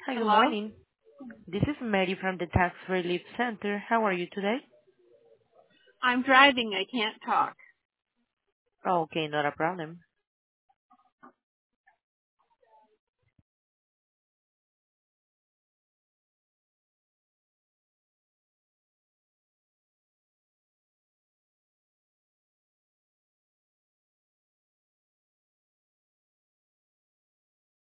Hi, good Hello? morning. This is Mary from the Tax Relief Center. How are you today? I'm driving. I can't talk. Okay, not a problem.